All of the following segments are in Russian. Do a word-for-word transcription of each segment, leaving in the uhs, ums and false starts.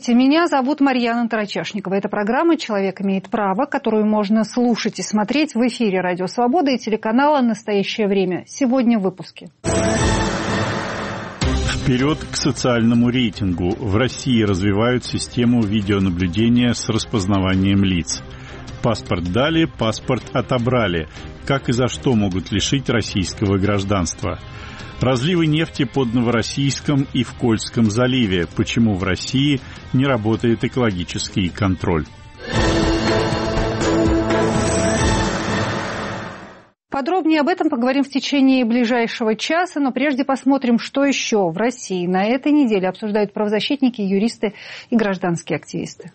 Здравствуйте, меня зовут Марьяна Тарачешникова. Это программа «Человек имеет право», которую можно слушать и смотреть в эфире «Радио Свобода» и телеканала «Настоящее время». Сегодня в выпуске. Вперед к социальному рейтингу. В России развивают систему видеонаблюдения с распознаванием лиц. Паспорт дали, паспорт отобрали. Как и за что могут лишить российского гражданства? Разливы нефти под Новороссийском и в Кольском заливе. Почему в России не работает экологический контроль? Подробнее об этом поговорим в течение ближайшего часа, но прежде посмотрим, что еще в России на этой неделе обсуждают правозащитники, юристы и гражданские активисты.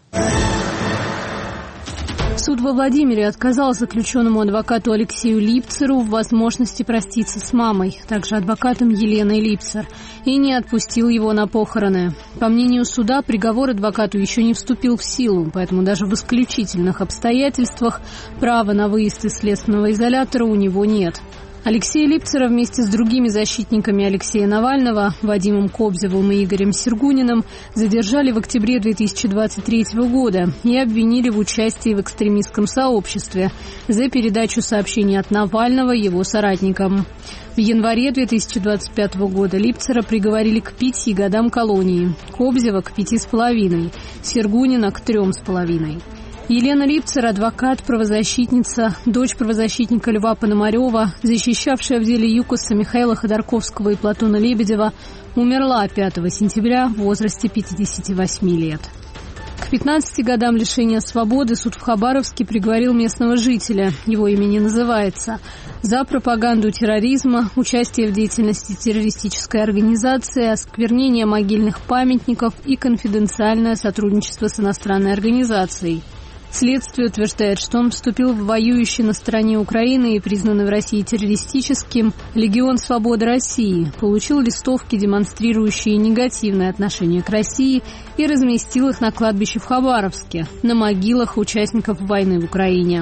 Суд во Владимире отказал заключенному адвокату Алексею Липцеру в возможности проститься с мамой, также адвокатом Еленой Липцер, и не отпустил его на похороны. По мнению суда, приговор адвокату еще не вступил в силу, поэтому даже в исключительных обстоятельствах права на выезд из следственного изолятора у него нет. Алексея Липцера вместе с другими защитниками Алексея Навального, Вадимом Кобзевым и Игорем Сергуниным, задержали в октябре две тысячи двадцать третьего года и обвинили в участии в экстремистском сообществе за передачу сообщений от Навального его соратникам. В январе две тысячи двадцать пятого года Липцера приговорили к пяти годам колонии, Кобзева к пяти с половиной, Сергунина к трем с половиной. Елена Липцер, адвокат, правозащитница, дочь правозащитника Льва Пономарева, защищавшая в деле ЮКОСа Михаила Ходорковского и Платона Лебедева, умерла пятого сентября в возрасте пятидесяти восьми лет. К пятнадцати годам лишения свободы суд в Хабаровске приговорил местного жителя, его имя не называется, за пропаганду терроризма, участие в деятельности террористической организации, осквернение могильных памятников и конфиденциальное сотрудничество с иностранной организацией. Следствие утверждает, что он вступил в воюющий на стороне Украины и признанный в России террористическим Легион Свободы России, получил листовки, демонстрирующие негативное отношение к России, и разместил их на кладбище в Хабаровске, на могилах участников войны в Украине.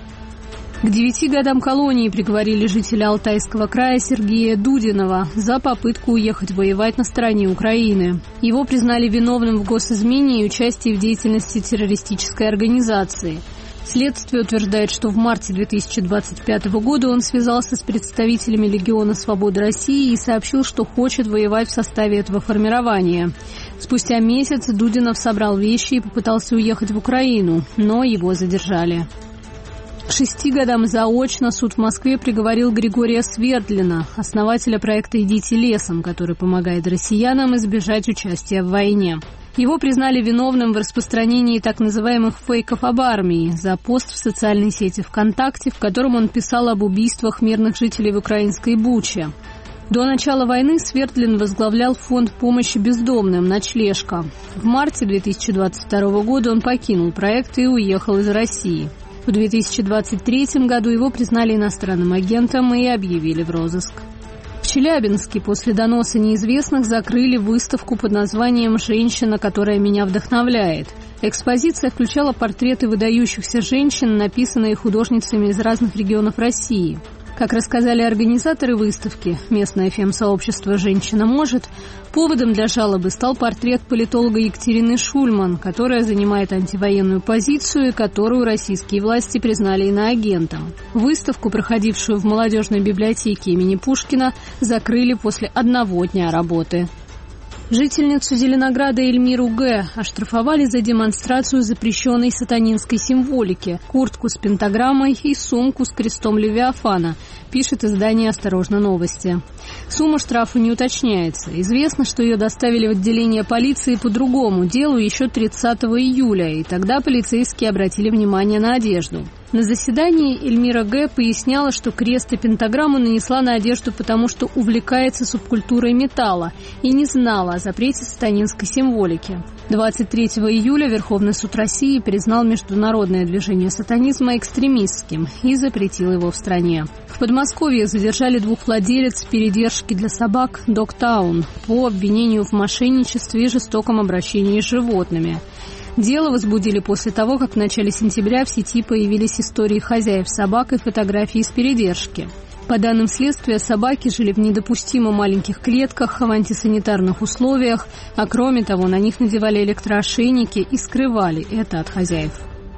К девяти годам колонии приговорили жителя Алтайского края Сергея Дудинова за попытку уехать воевать на стороне Украины. Его признали виновным в госизмене и участии в деятельности террористической организации. Следствие утверждает, что в марте две тысячи двадцать пятого года он связался с представителями Легиона Свободы России и сообщил, что хочет воевать в составе этого формирования. Спустя месяц Дудинов собрал вещи и попытался уехать в Украину, но его задержали. К шести годам заочно суд в Москве приговорил Григория Свердлина, основателя проекта «Идите лесом», который помогает россиянам избежать участия в войне. Его признали виновным в распространении так называемых фейков об армии за пост в социальной сети ВКонтакте, в котором он писал об убийствах мирных жителей в украинской Буче. До начала войны Свердлин возглавлял фонд помощи бездомным «Ночлежка». В марте две тысячи двадцать второго года он покинул проект и уехал из России. В две тысячи двадцать третьем году его признали иностранным агентом и объявили в розыск. В Челябинске после доноса неизвестных закрыли выставку под названием «Женщина, которая меня вдохновляет». Экспозиция включала портреты выдающихся женщин, написанные художницами из разных регионов России. Как рассказали организаторы выставки, местное эф эм-сообщество «Женщина может», поводом для жалобы стал портрет политолога Екатерины Шульман, которая занимает антивоенную позицию и которую российские власти признали иноагентом. Выставку, проходившую в молодежной библиотеке имени Пушкина, закрыли после одного дня работы. Жительницу Зеленограда Эльмиру Г. оштрафовали за демонстрацию запрещенной сатанинской символики, куртку с пентаграммой и сумку с крестом Левиафана, пишет издание «Осторожно, новости». Сумма штрафа не уточняется. Известно, что ее доставили в отделение полиции по другому делу еще тридцатого июля, и тогда полицейские обратили внимание на одежду. На заседании Эльмира Г. поясняла, что крест и пентаграмму нанесла на одежду, потому что увлекается субкультурой металла и не знала о запрете сатанинской символики. двадцать третьего июля Верховный суд России признал международное движение сатанизма экстремистским и запретил его в стране. В Подмосковье задержали двух владелец передержки для собак «Догтаун» по обвинению в мошенничестве и жестоком обращении с животными. Дело возбудили после того, как в начале сентября в сети появились истории хозяев собак и фотографии из передержки. По данным следствия, собаки жили в недопустимо маленьких клетках, в антисанитарных условиях, а кроме того, на них надевали электроошейники и скрывали это от хозяев.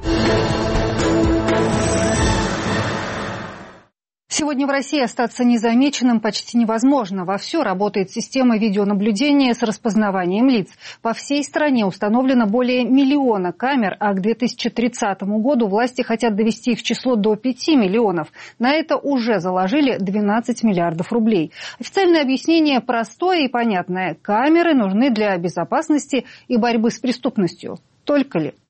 Сегодня в России остаться незамеченным почти невозможно. Вовсю работает система видеонаблюдения с распознаванием лиц. По всей стране установлено более миллиона камер, а к две тысячи тридцатому году власти хотят довести их число до пяти миллионов. На это уже заложили двенадцать миллиардов рублей. Официальное объяснение простое и понятное. Камеры нужны для безопасности и борьбы с преступностью. Только ли?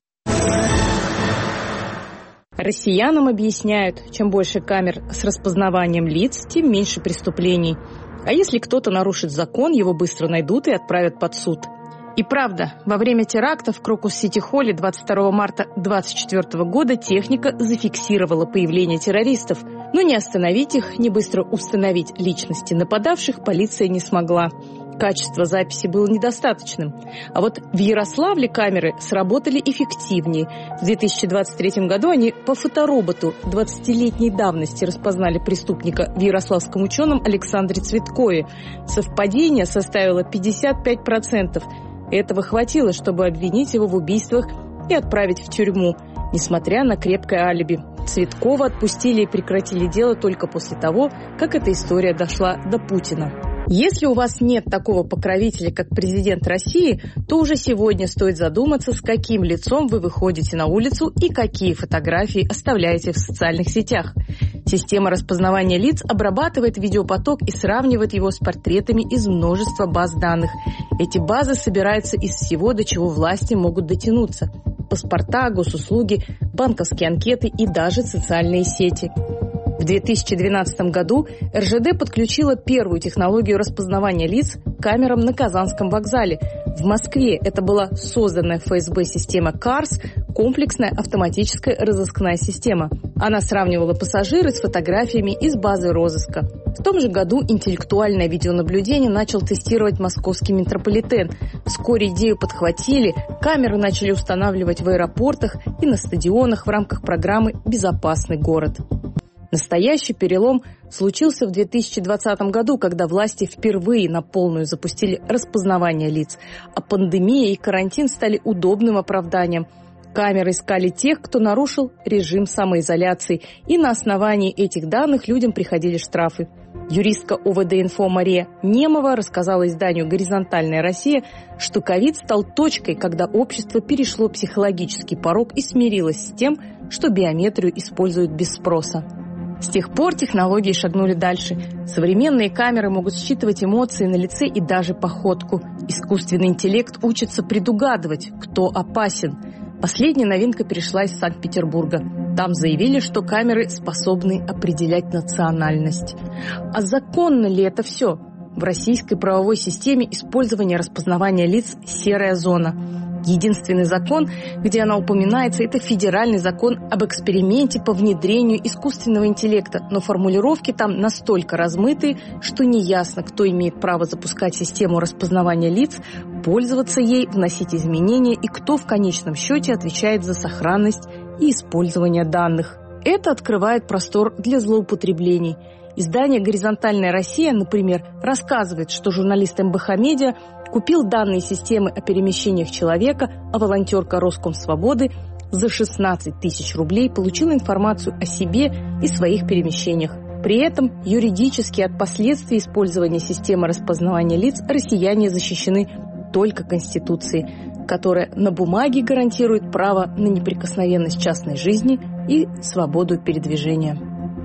Россиянам объясняют, чем больше камер с распознаванием лиц, тем меньше преступлений. А если кто-то нарушит закон, его быстро найдут и отправят под суд. И правда, во время теракта в Крокус-Сити-Холле двадцать второго марта две тысячи двадцать четвёртого года техника зафиксировала появление террористов. Но не остановить их, не быстро установить личности нападавших полиция не смогла. Качество записи было недостаточным. А вот в Ярославле камеры сработали эффективнее. В две тысячи двадцать третьем году они по фотороботу двадцатилетней давности распознали преступника в ярославском ученом Александре Цветкове. Совпадение составило пятьдесят пять процентов. Этого хватило, чтобы обвинить его в убийствах и отправить в тюрьму, несмотря на крепкое алиби. Цветкова отпустили и прекратили дело только после того, как эта история дошла до Путина. Если у вас нет такого покровителя, как президент России, то уже сегодня стоит задуматься, с каким лицом вы выходите на улицу и какие фотографии оставляете в социальных сетях. Система распознавания лиц обрабатывает видеопоток и сравнивает его с портретами из множества баз данных. Эти базы собираются из всего, до чего власти могут дотянуться. Паспорта, госуслуги, банковские анкеты и даже социальные сети. В две тысячи двенадцатом году эр жэ дэ подключила первую технологию распознавания лиц к камерам на Казанском вокзале. В Москве это была созданная эф эс бэ система КАРС, комплексная автоматическая разыскная система. Она сравнивала пассажиры с фотографиями из базы розыска. В том же году интеллектуальное видеонаблюдение начал тестировать московский метрополитен. Вскоре идею подхватили, камеры начали устанавливать в аэропортах и на стадионах в рамках программы «Безопасный город». Настоящий перелом случился в две тысячи двадцатом году, когда власти впервые на полную запустили распознавание лиц, а пандемия и карантин стали удобным оправданием. Камеры искали тех, кто нарушил режим самоизоляции, и на основании этих данных людям приходили штрафы. Юристка о вэ дэ-инфо Мария Немова рассказала изданию «Горизонтальная Россия», что ковид стал точкой, когда общество перешло психологический порог и смирилось с тем, что биометрию используют без спроса. С тех пор технологии шагнули дальше. Современные камеры могут считывать эмоции на лице и даже походку. Искусственный интеллект учится предугадывать, кто опасен. Последняя новинка перешла из Санкт-Петербурга. Там заявили, что камеры способны определять национальность. А законно ли это все? В российской правовой системе использование распознавания лиц – серая зона. Единственный закон, где она упоминается, это федеральный закон об эксперименте по внедрению искусственного интеллекта, но формулировки там настолько размыты, что неясно, кто имеет право запускать систему распознавания лиц, пользоваться ей, вносить изменения и кто в конечном счете отвечает за сохранность и использование данных. Это открывает простор для злоупотреблений. Издание «Горизонтальная Россия», например, рассказывает, что журналист эм бэ ха Медиа купил данные системы о перемещениях человека, а волонтерка Роскомсвободы за шестнадцать тысяч рублей получила информацию о себе и своих перемещениях. При этом юридически от последствий использования системы распознавания лиц россияне защищены только Конституцией, которая на бумаге гарантирует право на неприкосновенность частной жизни и свободу передвижения.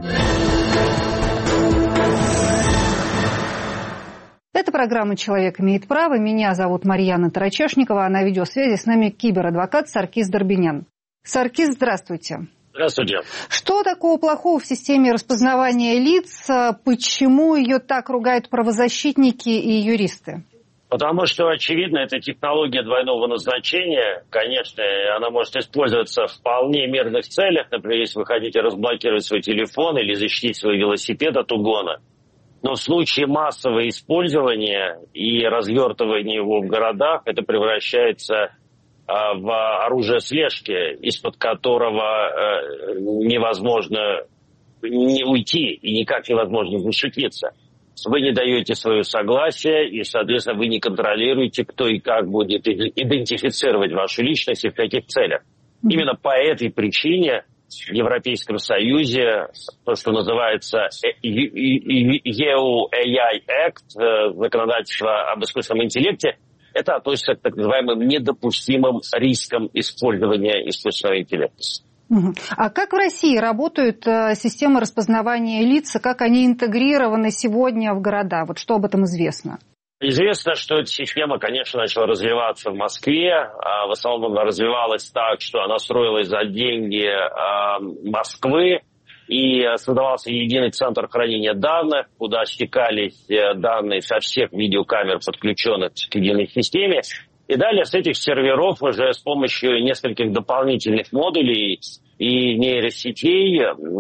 Это программа «Человек имеет право». Меня зовут Марьяна Тарачешникова, а на видеосвязи с нами киберадвокат Саркис Дорбинян. Саркис, здравствуйте. Здравствуйте. Что такого плохого в системе распознавания лиц? Почему ее так ругают правозащитники и юристы? Потому что, очевидно, это технология двойного назначения. Конечно, она может использоваться в вполне мирных целях. Например, если вы хотите разблокировать свой телефон или защитить свой велосипед от угона. Но в случае массового использования и развертывания его в городах, это превращается а, в оружие слежки, из-под которого а, невозможно не уйти и никак невозможно защититься. Вы не даете свое согласие, и, соответственно, вы не контролируете, кто и как будет идентифицировать вашу личность и в каких целях. Именно по этой причине в Европейском Союзе то, что называется и ю эй ай Act, законодательство об искусственном интеллекте, это относится к так называемым недопустимым рискам использования искусственного интеллекта. А как в России работают системы распознавания лиц, как они интегрированы сегодня в города? Вот что об этом известно? Известно, что эта система, конечно, начала развиваться в Москве. В основном она развивалась так, что она строилась за деньги Москвы. И создавался единый центр хранения данных, куда стекались данные со всех видеокамер, подключенных к единой системе. И далее с этих серверов уже с помощью нескольких дополнительных модулей и нейросетей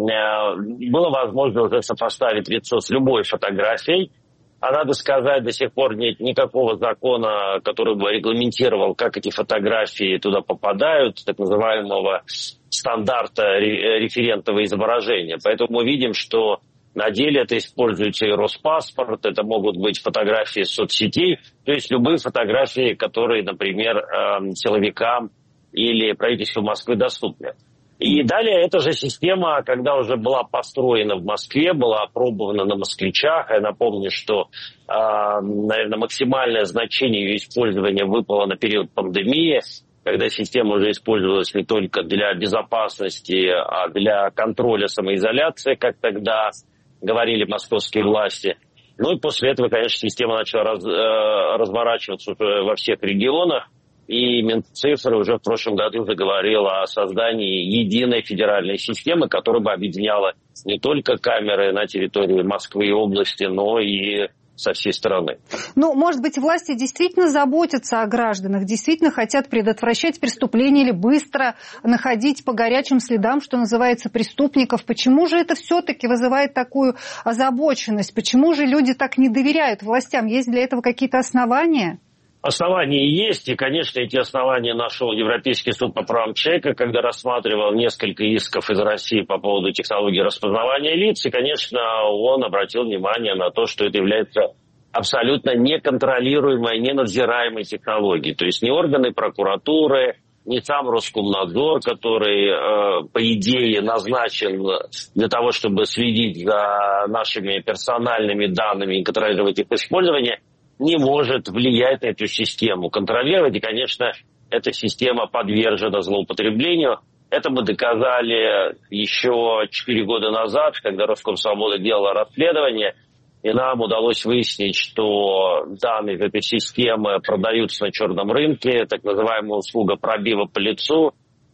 было возможно уже сопоставить лицо с любой фотографией. А надо сказать, до сих пор нет никакого закона, который бы регламентировал, как эти фотографии туда попадают, так называемого стандарта референтного изображения. Поэтому мы видим, что на деле это используется и Роспаспорт, это могут быть фотографии соцсетей, то есть любые фотографии, которые, например, силовикам или правительству Москвы доступны. И далее эта же система, когда уже была построена в Москве, была опробована на москвичах. Я напомню, что, наверное, максимальное значение ее использования выпало на период пандемии, когда система уже использовалась не только для безопасности, а для контроля самоизоляции, как тогда говорили московские власти. Ну и после этого, конечно, система начала раз, э, разворачиваться уже во всех регионах. И Минцифры уже в прошлом году заговорила о создании единой федеральной системы, которая бы объединяла не только камеры на территории Москвы и области, но и со всей страны. Ну, может быть, власти действительно заботятся о гражданах, действительно хотят предотвращать преступления или быстро находить по горячим следам, что называется, преступников. Почему же это все-таки вызывает такую озабоченность? Почему же люди так не доверяют властям? Есть для этого какие-то основания? Основания есть, и, конечно, эти основания нашел Европейский суд по правам человека, когда рассматривал несколько исков из России по поводу технологии распознавания лиц, и, конечно, он обратил внимание на то, что это является абсолютно неконтролируемой, ненадзираемой технологией. То есть ни органы прокуратуры, ни сам Роскомнадзор, который, э, по идее, назначен для того, чтобы следить за нашими персональными данными и контролировать их использование, не может влиять на эту систему, контролировать. И, конечно, эта система подвержена злоупотреблению. Это мы доказали еще четыре года назад, когда Роскомсвобода делала расследование, и нам удалось выяснить, что данные этой системы продаются на черном рынке, так называемая услуга пробива по лицу.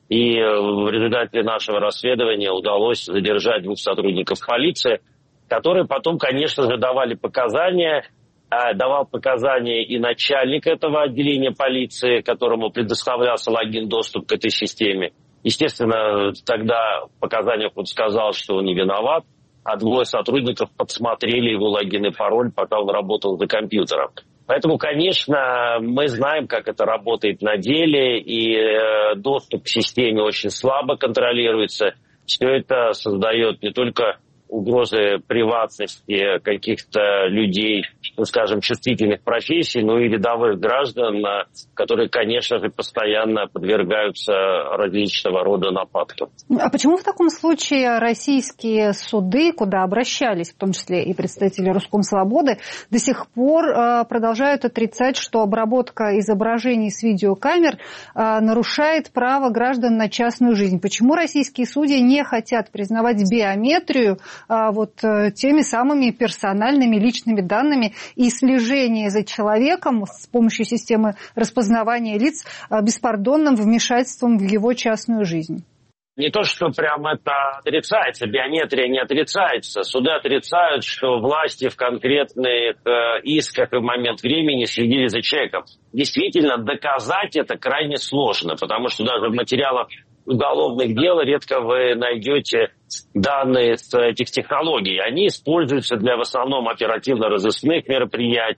И в результате нашего расследования удалось задержать двух сотрудников полиции, которые потом, конечно же, давали показания. Давал показания и начальник этого отделения полиции, которому предоставлялся логин-доступ к этой системе. Естественно, тогда в показаниях он сказал, что он не виноват, а двое сотрудников подсмотрели его логин и пароль, пока он работал за компьютером. Поэтому, конечно, мы знаем, как это работает на деле, и доступ к системе очень слабо контролируется. Все это создает не только угрозы приватности каких-то людей, ну, скажем, чувствительных профессий, но и рядовых граждан, которые, конечно же, постоянно подвергаются различного рода нападкам. А почему в таком случае российские суды, куда обращались, в том числе и представители Роскомсвободы, до сих пор продолжают отрицать, что обработка изображений с видеокамер нарушает право граждан на частную жизнь? Почему российские судьи не хотят признавать биометрию вот теми самыми персональными личными данными и слежение за человеком с помощью системы распознавания лиц беспардонным вмешательством в его частную жизнь? Не то, что прямо это отрицается, биометрия не отрицается. Суды отрицают, что власти в конкретных э, исках и в момент времени следили за человеком. Действительно, доказать это крайне сложно, потому что даже в материалах уголовных дел редко вы найдете данные с этих технологий. Они используются для в основном оперативно-розыскных мероприятий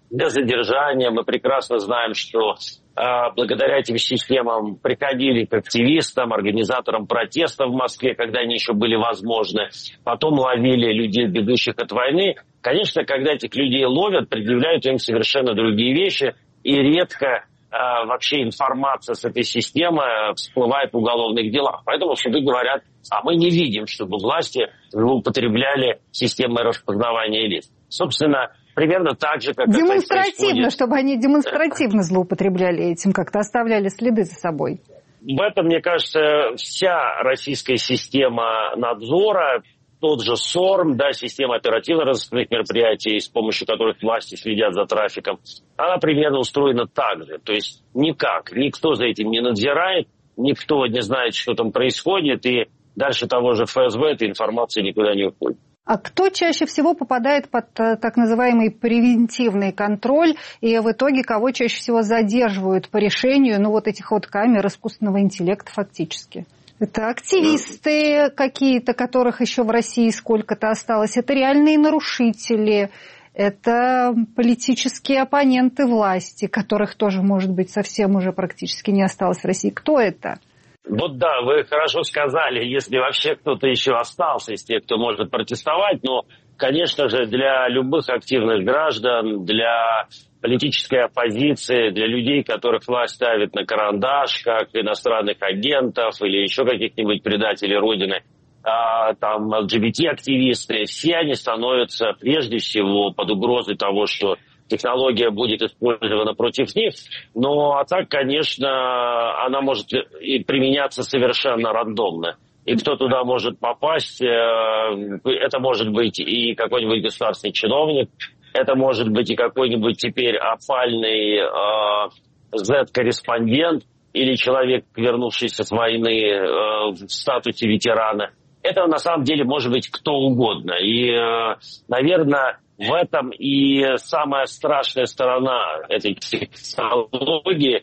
для задержания. Мы прекрасно знаем, что э, благодаря этим системам приходили к активистам, организаторам протестов в Москве, когда они еще были возможны. Потом ловили людей, бегущих от войны. Конечно, когда этих людей ловят, предъявляют им совершенно другие вещи. И редко э, вообще информация с этой системы всплывает в уголовных делах. Поэтому суды говорят, а мы не видим, чтобы власти злоупотребляли системой распознавания лиц. Собственно, примерно так же, как демонстративно, это чтобы они демонстративно злоупотребляли этим, как-то оставляли следы за собой. В этом, мне кажется, вся российская система надзора, тот же СОРМ, да, система оперативно-розыскных мероприятий, с помощью которых власти следят за трафиком, она примерно устроена так же. То есть никак, никто за этим не надзирает, никто не знает, что там происходит, и дальше того же эф эс бэ эта информация никуда не уходит. А кто чаще всего попадает под так называемый превентивный контроль, и в итоге кого чаще всего задерживают по решению, ну, вот этих вот камер искусственного интеллекта фактически? Это активисты какие-то, которых еще в России сколько-то осталось, это реальные нарушители, это политические оппоненты власти, которых тоже, может быть, совсем уже практически не осталось в России. Кто это? Вот да, вы хорошо сказали, если вообще кто-то еще остался из тех, кто может протестовать, но, конечно же, для любых активных граждан, для политической оппозиции, для людей, которых власть ставит на карандаш, как иностранных агентов или еще каких-нибудь предателей Родины, а, там эл джи би ти-активисты, все они становятся прежде всего под угрозой того, что технология будет использована против них, но а так, конечно, она может и применяться совершенно рандомно. И кто туда может попасть, это может быть и какой-нибудь государственный чиновник, это может быть и какой-нибудь теперь опальный э, зет-корреспондент или человек, вернувшийся с войны э, в статусе ветерана. Это на самом деле может быть кто угодно. И, э, наверное, в этом и самая страшная сторона этой технологии,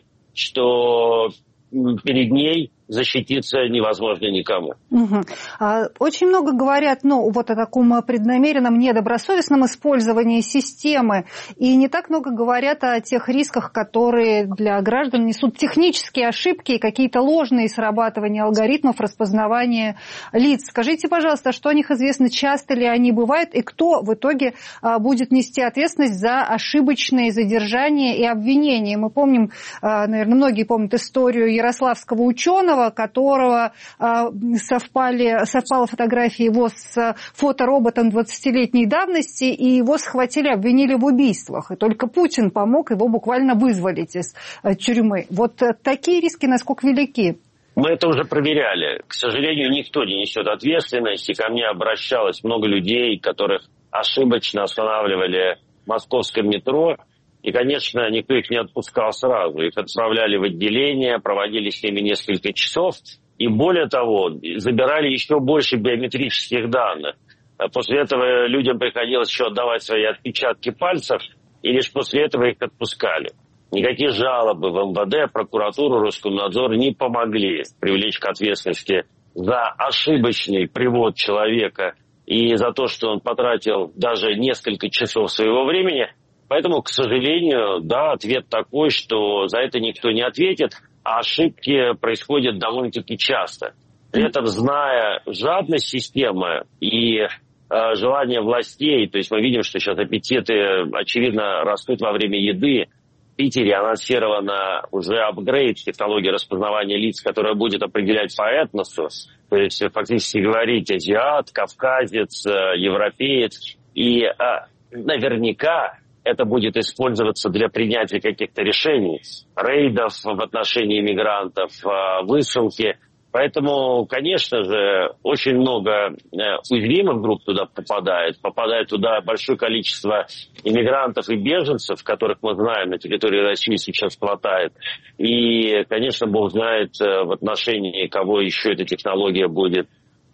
что перед ней защититься невозможно никому. Угу. Очень много говорят, ну, вот о таком преднамеренном, недобросовестном использовании системы, и не так много говорят о тех рисках, которые для граждан несут технические ошибки и какие-то ложные срабатывания алгоритмов распознавания лиц. Скажите, пожалуйста, что о них известно, часто ли они бывают, и кто в итоге будет нести ответственность за ошибочные задержания и обвинения? Мы помним, наверное, многие помнят историю ярославского ученого, которого э, совпали, совпала фотография его с фотороботом двадцатилетней давности, и его схватили, обвинили в убийствах. И только Путин помог его буквально вызволить из э, тюрьмы. Вот э, такие риски насколько велики? Мы это уже проверяли. К сожалению, никто не несет ответственности. Ко мне обращалось много людей, которых ошибочно останавливали в московском метро. И, конечно, никто их не отпускал сразу. Их отправляли в отделение, проводили с ними несколько часов. И более того, забирали еще больше биометрических данных. После этого людям приходилось еще отдавать свои отпечатки пальцев, и лишь после этого их отпускали. Никакие жалобы в эм вэ дэ, прокуратуру, Роскомнадзор не помогли привлечь к ответственности за ошибочный привод человека и за то, что он потратил даже несколько часов своего времени. Поэтому, к сожалению, да, ответ такой, что за это никто не ответит, а ошибки происходят довольно-таки часто. При этом, зная жадность системы и э, желание властей, то есть мы видим, что сейчас аппетиты, очевидно, растут во время еды. В Питере анонсировано уже апгрейд технологии распознавания лиц, которая будет определять по этносу, то есть фактически говорить азиат, кавказец, европеец, и э, наверняка это будет использоваться для принятия каких-то решений, рейдов в отношении мигрантов, высылки. Поэтому, конечно же, очень много уязвимых групп туда попадает. Попадает туда большое количество иммигрантов и беженцев, которых мы знаем, на территории России сейчас хватает. И, конечно, Бог знает, в отношении кого еще эта технология будет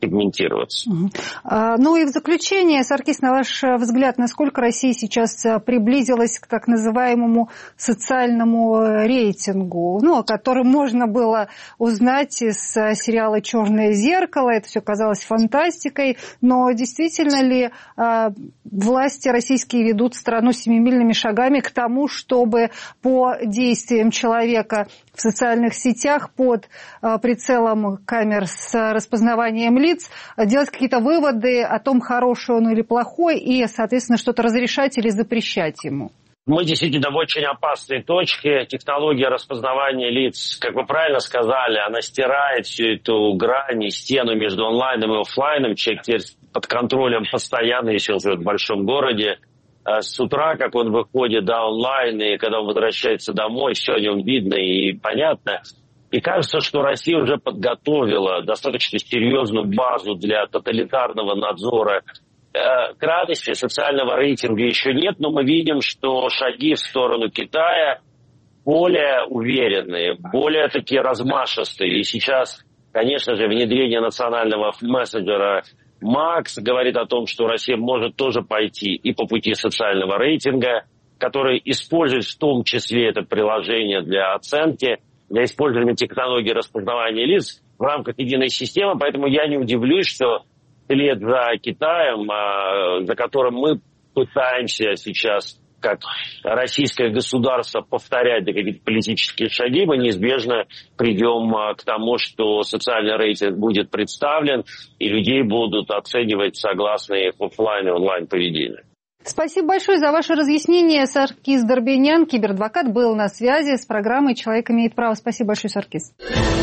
сегментироваться. Угу. А, ну и в заключение, Саркис, на ваш взгляд, насколько Россия сейчас приблизилась к так называемому социальному рейтингу, ну, о котором можно было узнать из сериала «Черное зеркало», это все казалось фантастикой, но действительно ли а, власти российские ведут страну семимильными шагами к тому, чтобы по действиям человека в социальных сетях под а, прицелом камер с распознаванием лиц делать какие-то выводы о том, хороший он или плохой, и, соответственно, что-то разрешать или запрещать ему? Мы действительно в очень опасной точке. Технология распознавания лиц, как вы правильно сказали, она стирает всю эту грань и стену между онлайном и офлайном. Человек теперь под контролем постоянно, если он живет в большом городе. С утра, как он выходит до онлайн, и когда он возвращается домой, все о нем видно и понятно. И кажется, что Россия уже подготовила достаточно серьезную базу для тоталитарного надзора. К радости социального рейтинга еще нет, но мы видим, что шаги в сторону Китая более уверенные, более такие размашистые. И сейчас, конечно же, внедрение национального мессенджера Макс говорит о том, что Россия может тоже пойти и по пути социального рейтинга, который использует в том числе это приложение для оценки, для использования технологии распознавания лиц в рамках единой системы. Поэтому я не удивлюсь, что след за Китаем, за которым мы пытаемся сейчас, как российское государство, повторять какие-то политические шаги, мы неизбежно придем к тому, что социальный рейтинг будет представлен, и людей будут оценивать согласно их офлайн и онлайн поведению. Спасибо большое за ваше разъяснение. Саркис Дорбенян, киберадвокат, был на связи с программой «Человек имеет право». Спасибо большое, Саркис.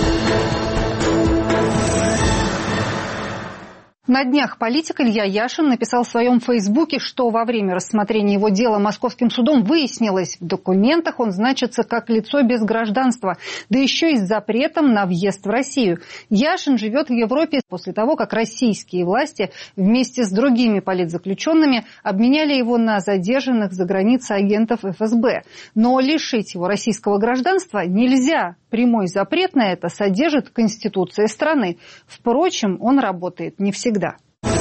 На днях политик Илья Яшин написал в своем фейсбуке, что во время рассмотрения его дела московским судом выяснилось, в документах он значится как лицо без гражданства, да еще и с запретом на въезд в Россию. Яшин живет в Европе после того, как российские власти вместе с другими политзаключенными обменяли его на задержанных за границей агентов эф эс бэ. Но лишить его российского гражданства нельзя. Прямой запрет на это содержит Конституция страны. Впрочем, он работает не всегда.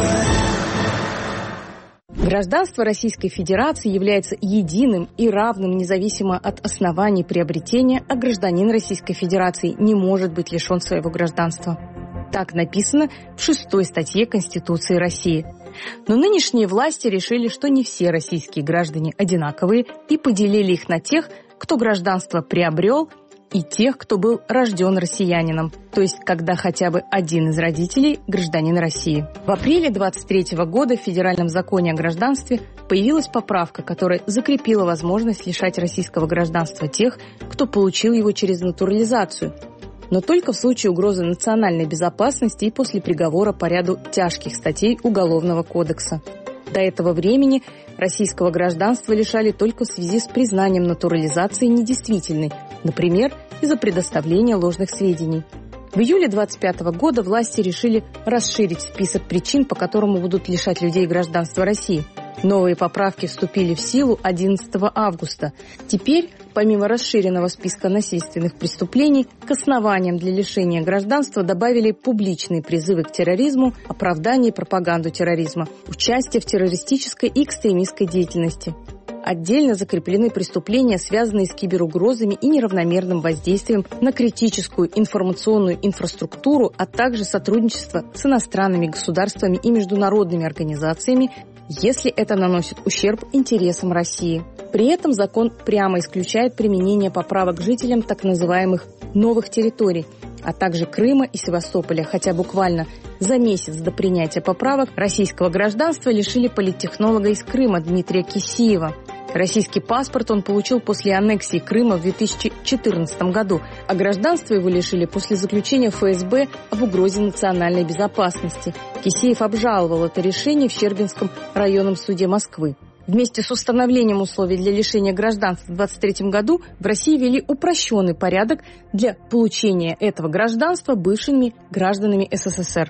Гражданство Российской Федерации является единым и равным независимо от оснований приобретения, а гражданин Российской Федерации не может быть лишен своего гражданства. Так написано в шестой статье Конституции России. Но нынешние власти решили, что не все российские граждане одинаковые, и поделили их на тех, кто гражданство приобрел, и тех, кто был рожден россиянином, то есть когда хотя бы один из родителей – гражданин России. В апреле двадцать третьего года в Федеральном законе о гражданстве появилась поправка, которая закрепила возможность лишать российского гражданства тех, кто получил его через натурализацию, но только в случае угрозы национальной безопасности и после приговора по ряду тяжких статей Уголовного кодекса. До этого времени российского гражданства лишали только в связи с признанием натурализации недействительной, например, из-за предоставления ложных сведений. В июле двадцать пятого года власти решили расширить список причин, по которым будут лишать людей гражданства России. Новые поправки вступили в силу одиннадцатого августа. Теперь, помимо расширенного списка насильственных преступлений, к основаниям для лишения гражданства добавили публичные призывы к терроризму, оправдание и пропаганду терроризма, участие в террористической и экстремистской деятельности. Отдельно закреплены преступления, связанные с киберугрозами и неравномерным воздействием на критическую информационную инфраструктуру, а также сотрудничество с иностранными государствами и международными организациями, если это наносит ущерб интересам России. При этом закон прямо исключает применение поправок жителям так называемых новых территорий, а также Крыма и Севастополя, хотя буквально за месяц до принятия поправок российского гражданства лишили политтехнолога из Крыма Дмитрия Кисиева. Российский паспорт он получил после аннексии Крыма в две тысячи четырнадцатом году, а гражданство его лишили после заключения эф эс бэ об угрозе национальной безопасности. Кисиев обжаловал это решение в Щербинском районном суде Москвы. Вместе с установлением условий для лишения гражданства в двадцать третьем году в России ввели упрощенный порядок для получения этого гражданства бывшими гражданами эс эс эс эр.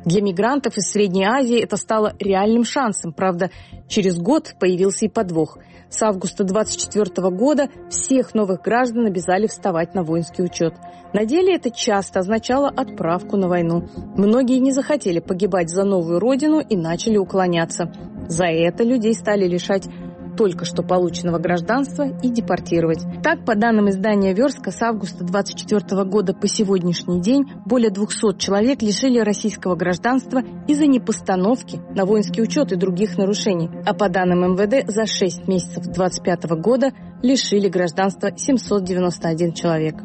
Для мигрантов из Средней Азии это стало реальным шансом. Правда, через год появился и подвох. С августа двадцать четвёртого года всех новых граждан обязали вставать на воинский учет. На деле это часто означало отправку на войну. Многие не захотели погибать за новую родину и начали уклоняться. За это людей стали лишать только что полученного гражданства и депортировать. Так, по данным издания «Верстка», с августа двадцать четвёртого года по сегодняшний день более двухсот человек лишили российского гражданства из-за непостановки на воинский учет и других нарушений. А по данным эм вэ дэ, за шесть месяцев двадцать пятого года лишили гражданства семьсот девяносто один человек.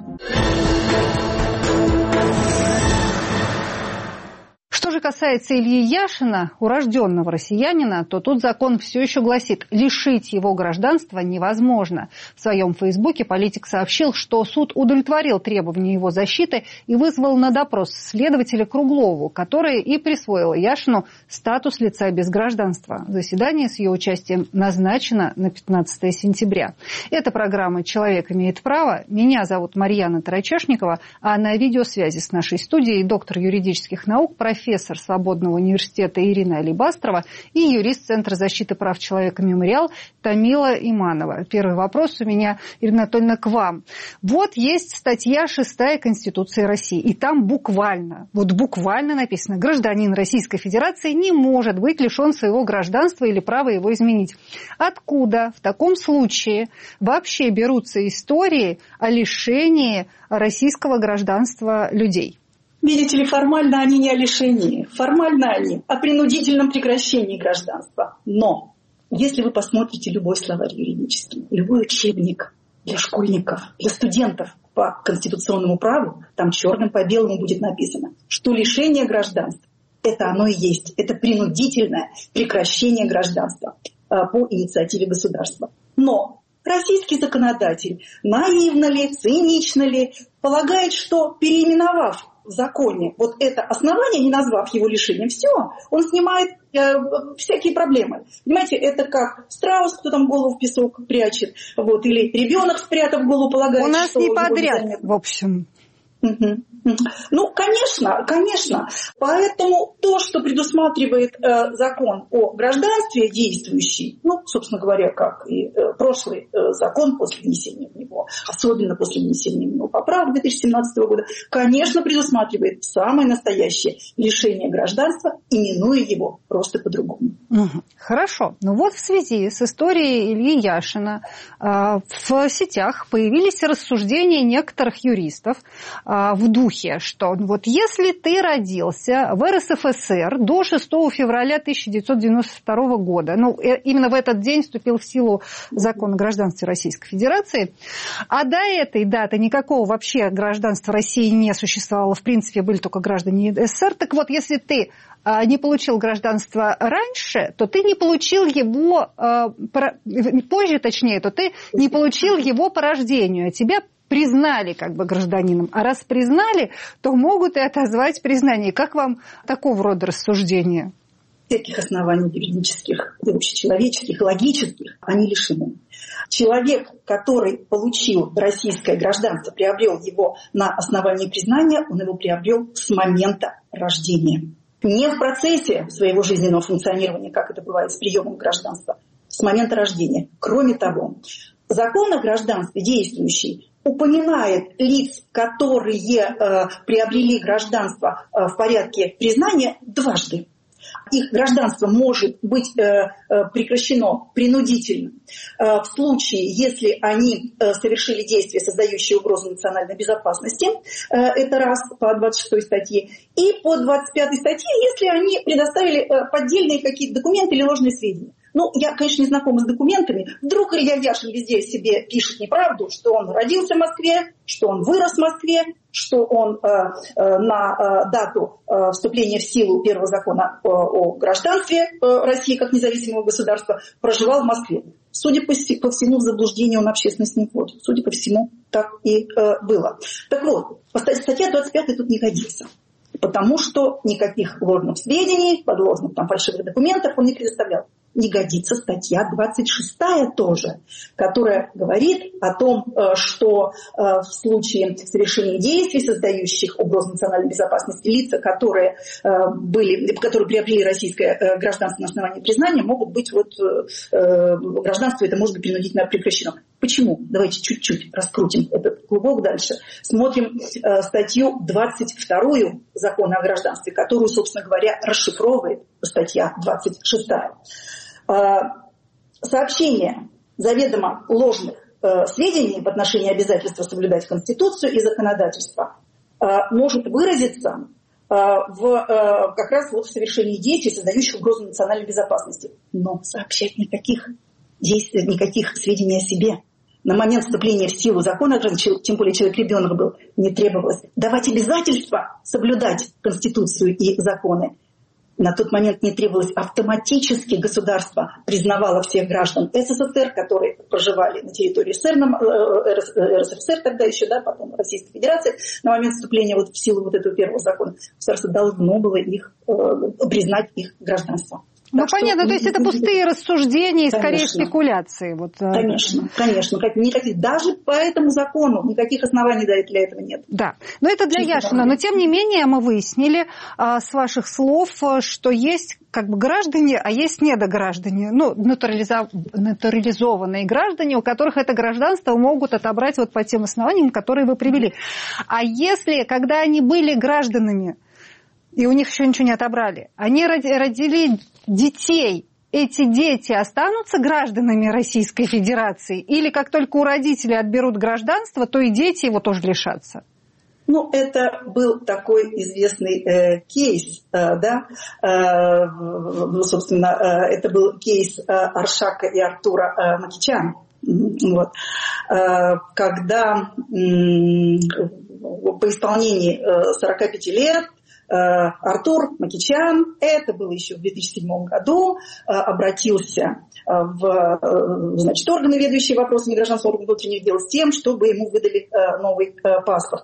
Что же касается Ильи Яшина, урожденного россиянина, то тут закон все еще гласит, лишить его гражданства невозможно. В своем фейсбуке политик сообщил, что суд удовлетворил требования его защиты и вызвал на допрос следователя Круглову, которая и присвоила Яшину статус лица без гражданства. Заседание с ее участием назначено на пятнадцатое сентября. Это программа «Человек имеет право». Меня зовут Марьяна Тарачешникова, а на видеосвязи с нашей студией доктор юридических наук, профессор профессор Свободного университета Ирина Алибастрова и юрист Центра защиты прав человека «Мемориал» Тамила Иманова. Первый вопрос у меня, Ирина Анатольевна, к вам. Вот есть статья шестая Конституции России, и там буквально, вот буквально написано, гражданин Российской Федерации не может быть лишен своего гражданства или права его изменить. Откуда в таком случае вообще берутся истории о лишении российского гражданства людей? Видите ли, формально они не о лишении, формально они о принудительном прекращении гражданства. Но если вы посмотрите любой словарь юридический, любой учебник для школьников, для студентов по конституционному праву, там черным по белому будет написано, что лишение гражданства – это оно и есть, это принудительное прекращение гражданства по инициативе государства. Но российский законодатель, наивно ли, цинично ли, полагает, что переименовав в законе вот это основание, не назвав его лишением, все, он снимает э, всякие проблемы. Понимаете, это как страус, кто там голову в песок прячет, вот, или ребенок, спрятав голову, полагает, у нас что не подряд, не в общем. Угу. Ну, конечно, конечно. Поэтому то, что предусматривает э, закон о гражданстве действующий, ну, собственно говоря, как и э, прошлый э, закон после внесения в него, особенно после внесения в него поправок две тысячи семнадцатого года, конечно, предусматривает самое настоящее лишение гражданства, именуя его просто по-другому. Угу. Хорошо. Ну вот в связи с историей Ильи Яшина э, в сетях появились рассуждения некоторых юристов э, в духе, что вот если ты родился в эр эс эф эс эр до шестого февраля тысяча девятьсот девяносто второго года, ну, именно в этот день вступил в силу закон о гражданстве Российской Федерации, а до этой даты никакого вообще гражданства России не существовало, в принципе, были только граждане эс эс эс эр, так вот, если ты не получил гражданство раньше, то ты не получил его, позже точнее, то ты не получил его по рождению, а тебя признали как бы гражданином. А раз признали, то могут и отозвать признание. Как вам такого рода рассуждения? Всяких оснований юридических, общечеловеческих, логических, они лишены. Человек, который получил российское гражданство, приобрел его на основании признания, он его приобрел с момента рождения. Не в процессе своего жизненного функционирования, как это бывает с приемом гражданства, с момента рождения. Кроме того, закон о гражданстве действующий упоминает лиц, которые э, приобрели гражданство э, в порядке признания дважды. Их гражданство может быть э, э, прекращено принудительно э, в случае, если они э, совершили действия, создающие угрозу национальной безопасности, э, это раз по двадцать шестой статье, и по двадцать пятой статье, если они предоставили э, поддельные какие-то документы или ложные сведения. Ну, я, конечно, не знакома с документами. Вдруг Илья Яшин везде себе пишет неправду, что он родился в Москве, что он вырос в Москве, что он э, э, на э, дату э, вступления в силу первого закона э, о гражданстве э, России как независимого государства проживал в Москве. Судя по, по всему, в заблуждение он общественность не вводит. Судя по всему, так и э, было. Так вот, статья двадцать пятая тут не годится. Потому что никаких ложных сведений, подложных там, фальшивых документов он не предоставлял. не годится статья двадцать шестая тоже, которая говорит о том, что в случае совершения действий, создающих угрозу национальной безопасности, лица, которые, были, которые приобрели российское гражданство на основании признания, могут быть, вот, гражданство это может быть принудительно прекращено. Почему? Давайте чуть-чуть раскрутим этот клубок дальше. Смотрим статью двадцать вторую Закона о гражданстве, которую, собственно говоря, расшифровывает статья двадцать шестая. Сообщение заведомо ложных сведений в отношении обязательства соблюдать Конституцию и законодательство может выразиться в, как раз вот в совершении действий, создающих угрозу национальной безопасности. Но сообщать никаких действий, никаких сведений о себе на момент вступления в силу закона, тем более человек-ребенок был, не требовалось. Давать обязательства соблюдать Конституцию и законы на тот момент не требовалось. Автоматически государство признавало всех граждан СССР, которые проживали на территории эр эс эф эс эр тогда еще, да, потом Российской Федерации. На момент вступления вот в силу вот этого первого закона государство должно было их, э, признать их гражданство. Ну, так понятно, что, то есть это пустые рассуждения и скорее конечно, спекуляции. Вот. Конечно, конечно. Никаких, даже по этому закону никаких оснований для этого нет. Да, но это для Чисто Яшина. Но тем не менее мы выяснили а, с ваших слов, что есть как бы граждане, а есть недограждане. Ну, натурализов... натурализованные граждане, у которых это гражданство могут отобрать вот по тем основаниям, которые вы привели. А если, когда они были гражданами, и у них еще ничего не отобрали, они родили детей, эти дети останутся гражданами Российской Федерации? Или как только у родителей отберут гражданство, то и дети его тоже лишатся? Ну, это был такой известный э, кейс, э, да, э, собственно, э, это был кейс э, Аршака и Артура э, Макичан, вот, э, когда э, по исполнении э, сорока пяти лет Артур Макичан, это было еще в две тысячи седьмом году, обратился в, значит, органы, ведущие вопросами гражданского органа внутренних дел, с тем, чтобы ему выдали новый паспорт.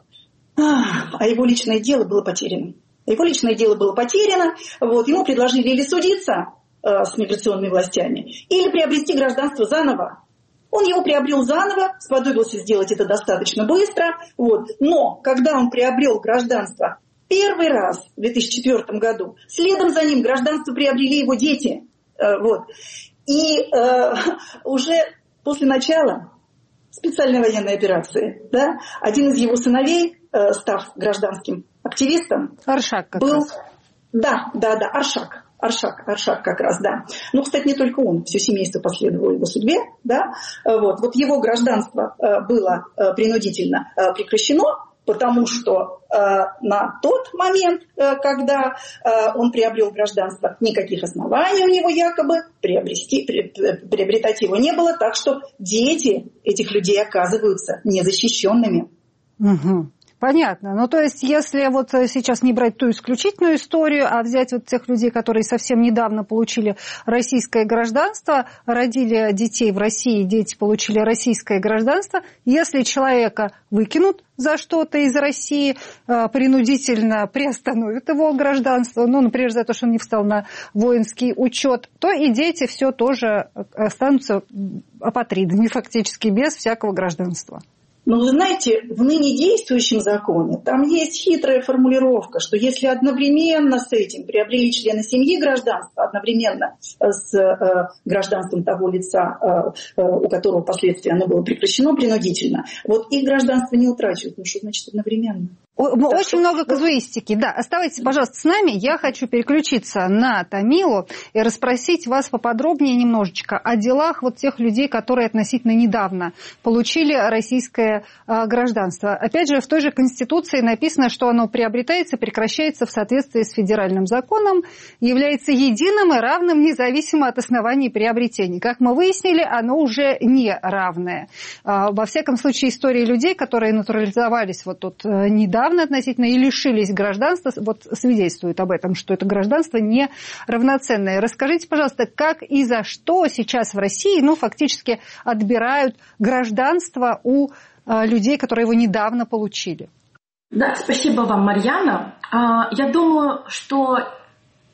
А его личное дело было потеряно. Его личное дело было потеряно. Вот, ему предложили или судиться с миграционными властями, или приобрести гражданство заново. Он его приобрел заново, сподобился сделать это достаточно быстро. Вот. Но когда он приобрел гражданство первый раз в две тысячи четвёртом году, следом за ним гражданство приобрели его дети. Вот. И э, уже после начала специальной военной операции, да, один из его сыновей, э, став гражданским активистом, Аршак как был... раз. Да, да, да, Аршак. Аршак, Аршак как раз, да. Ну, кстати, не только он, все семейство последовало его судьбе, да. Вот, вот его гражданство э, было э, принудительно э, прекращено, потому что э, на тот момент, э, когда э, он приобрел гражданство, никаких оснований у него якобы приобрести, при, приобретать его не было, так что дети этих людей оказываются незащищенными. Угу. Понятно. Ну, то есть, если вот сейчас не брать ту исключительную историю, а взять вот тех людей, которые совсем недавно получили российское гражданство, родили детей в России, дети получили российское гражданство, если человека выкинут за что-то из России, принудительно приостановят его гражданство, ну, например, за то, что он не встал на воинский учет, то и дети все тоже останутся апатридами, фактически без всякого гражданства. Но вы знаете, в ныне действующем законе там есть хитрая формулировка, что если одновременно с этим приобрели члены семьи гражданство, одновременно с э, гражданством того лица, э, у которого впоследствии оно было прекращено принудительно, вот их гражданство не утрачивают. Ну что значит одновременно? Очень что... много казуистики. Да, оставайтесь, пожалуйста, с нами. Я хочу переключиться на Тамилу и расспросить вас поподробнее немножечко о делах вот тех людей, которые относительно недавно получили российское э, гражданство. Опять же, в той же Конституции написано, что оно приобретается, прекращается в соответствии с федеральным законом, является единым и равным независимо от оснований приобретения. Как мы выяснили, оно уже не равное. Э, во всяком случае, истории людей, которые натурализовались вот тут э, недавно, относительно и лишились гражданства, вот свидетельствует об этом, что это гражданство не равноценное. Расскажите, пожалуйста, как и за что сейчас в России, ну, фактически отбирают гражданство у э, людей, которые его недавно получили? Да, спасибо вам, Марьяна. Я думаю, что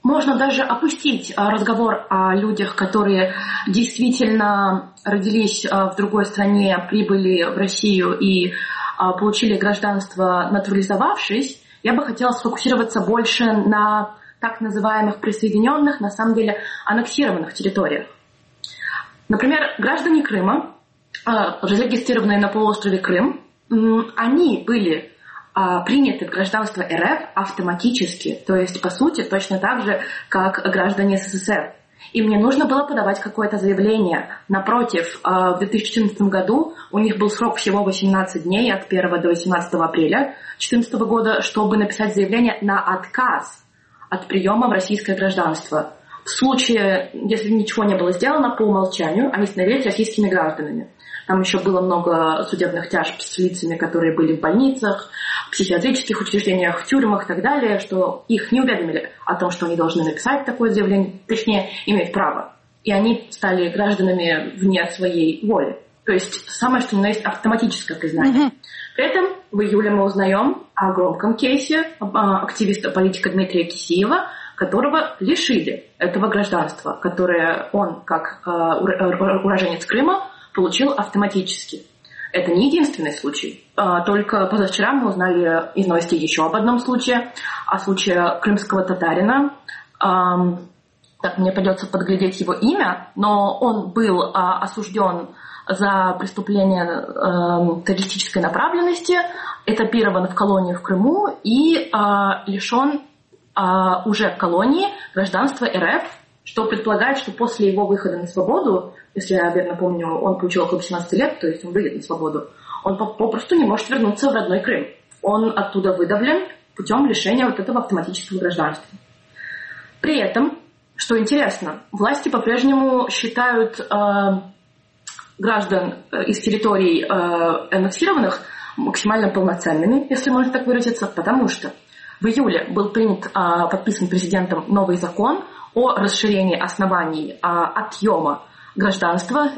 можно даже опустить разговор о людях, которые действительно родились в другой стране, прибыли в Россию и получили гражданство, натурализовавшись. Я бы хотела сфокусироваться больше на так называемых присоединенных, на самом деле аннексированных территориях. Например, граждане Крыма, зарегистрированные на полуострове Крым, они были приняты в гражданство РФ автоматически, то есть, по сути, точно так же, как граждане СССР. Им не нужно было подавать какое-то заявление. Напротив, в две тысячи четырнадцатом году у них был срок всего восемнадцать дней, от первого до восемнадцатого апреля две тысячи четырнадцатого года, чтобы написать заявление на отказ от приема в российское гражданство. В случае, если ничего не было сделано, по умолчанию они становились российскими гражданами. Там еще было много судебных тяжб с лицами, которые были в больницах, в психиатрических учреждениях, в тюрьмах и так далее, что их не уведомили о том, что они должны написать такое заявление, точнее, иметь право. И они стали гражданами вне своей воли. То есть самое, что ни на есть, автоматическое признание. Mm-hmm. При этом в июле мы узнаем о громком кейсе активиста-политика Дмитрия Кисеева, которого лишили этого гражданства, которое он, как уроженец Крыма, получил автоматически. Это не единственный случай. Только позавчера мы узнали из новостей еще об одном случае, о случае крымского татарина. Так, мне придется подглядеть его имя, но он был осужден за преступление террористической направленности, этапирован в колонию в Крыму и лишен уже в колонии гражданства РФ, что предполагает, что после его выхода на свободу, если я верно помню, он получил около семнадцати лет, то есть он выйдет на свободу, он попросту не может вернуться в родной Крым. Он оттуда выдавлен путем лишения вот этого автоматического гражданства. При этом, что интересно, власти по-прежнему считают э, граждан из территорий э, аннексированных максимально полноценными, если можно так выразиться, потому что в июле был принят, э, подписан президентом новый закон о расширении оснований э, отъема гражданства.